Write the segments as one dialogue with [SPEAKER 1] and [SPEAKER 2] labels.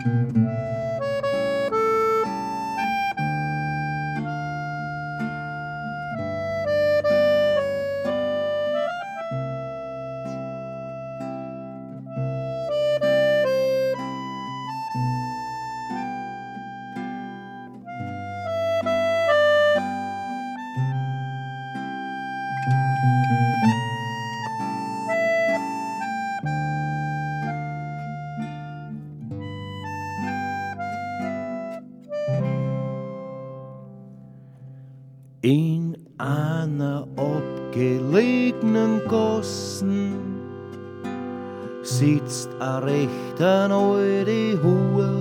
[SPEAKER 1] In einer abgelegenen Gassen sitzt a rechter alte Hure,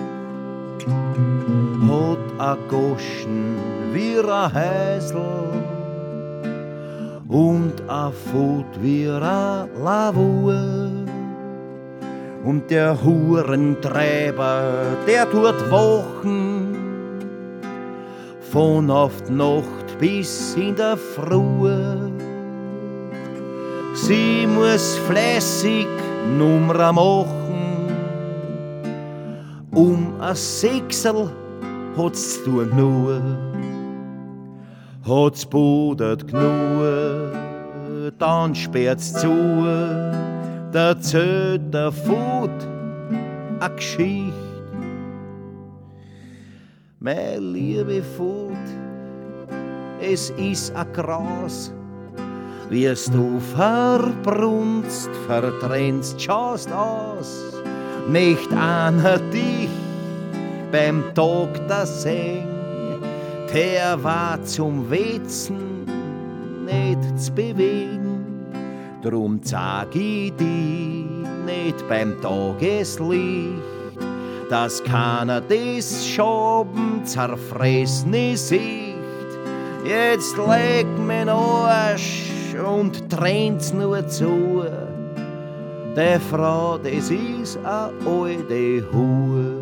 [SPEAKER 1] hat a Goschen wie a Häsel und a Fut wie a Lavur. Und der Hurentreiber, der tut Wochen von auf die Nacht bis in der Früh. Sie muss fleißig Nummer machen, a Sechsel hat's tun nur. Hat's bodet genug, dann sperrt's zu, da zählt der Fut a Geschicht. Mein liebe Fut, es is a Gras, wie's du verbrunst, vertrennst, schaust aus, nicht einer dich beim Tag der Seng, der war zum Wetzen nicht zu bewegen, drum sag ich dich nicht beim Tageslicht, dass keiner des Schaben zerfressene Sicht. Jetzt leg mein Arsch und trennt's nur zu. Der Frau, das is a alte Hure.